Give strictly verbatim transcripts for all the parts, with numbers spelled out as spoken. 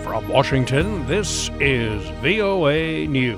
From Washington, this is V O A News.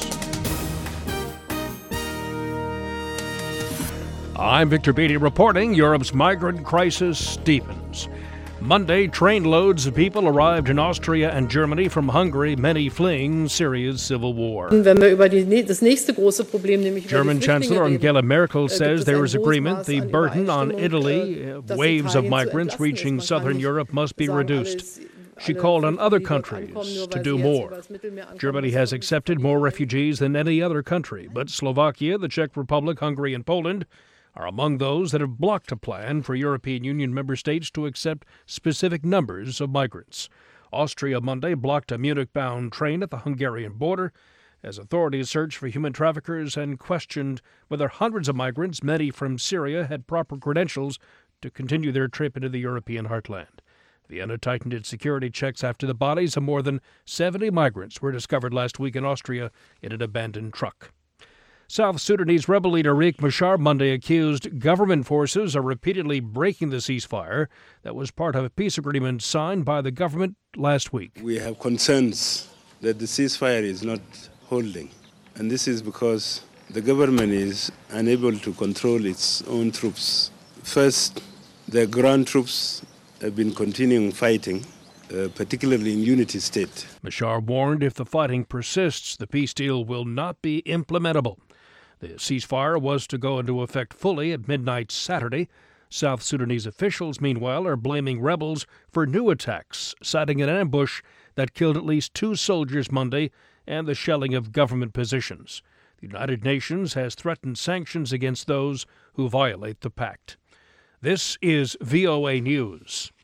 I'm Victor Beatty reporting Europe's migrant crisis deepens. Monday, trainloads of people arrived in Austria and Germany from Hungary, many fleeing Syria's civil war. Wenn wir über die, das nächste große Problem, nämlich German über die Chancellor Flüchtlinge Angela reden, Merkel äh, gibt says es there ein is hohes agreement Maß the an burden on Übereinstimmung, Italy, äh, uh, dass waves of Italien zu migrants entlasten reaching ist. Man southern kann nicht Europe must be sagen, reduced. alles- She alle called on Flüchtlinge, other die dort countries ankommen, nur to weil do sie jetzt more. übers Mittelmeer ankommen, Germany das has ist accepted nicht more okay. refugees than any other country, but Slovakia, the Czech Republic, Hungary, and Poland are among those that have blocked a plan for European Union member states to accept specific numbers of migrants. Austria Monday blocked a Munich-bound train at the Hungarian border as authorities searched for human traffickers and questioned whether hundreds of migrants, many from Syria, had proper credentials to continue their trip into the European heartland. Vienna tightened its security checks after the bodies of more than seventy migrants were discovered last week in Austria in an abandoned truck. South Sudanese rebel leader Riek Machar Monday accused government forces of repeatedly breaking the ceasefire that was part of a peace agreement signed by the government last week. We have concerns that the ceasefire is not holding, and this is because the government is unable to control its own troops. First, the ground troops have been continuing fighting, uh, particularly in Unity State. Machar warned if the fighting persists, the peace deal will not be implementable. The ceasefire was to go into effect fully at midnight Saturday. South Sudanese officials, meanwhile, are blaming rebels for new attacks, citing an ambush that killed at least two soldiers Monday and the shelling of government positions. The United Nations has threatened sanctions against those who violate the pact. This is V O A News.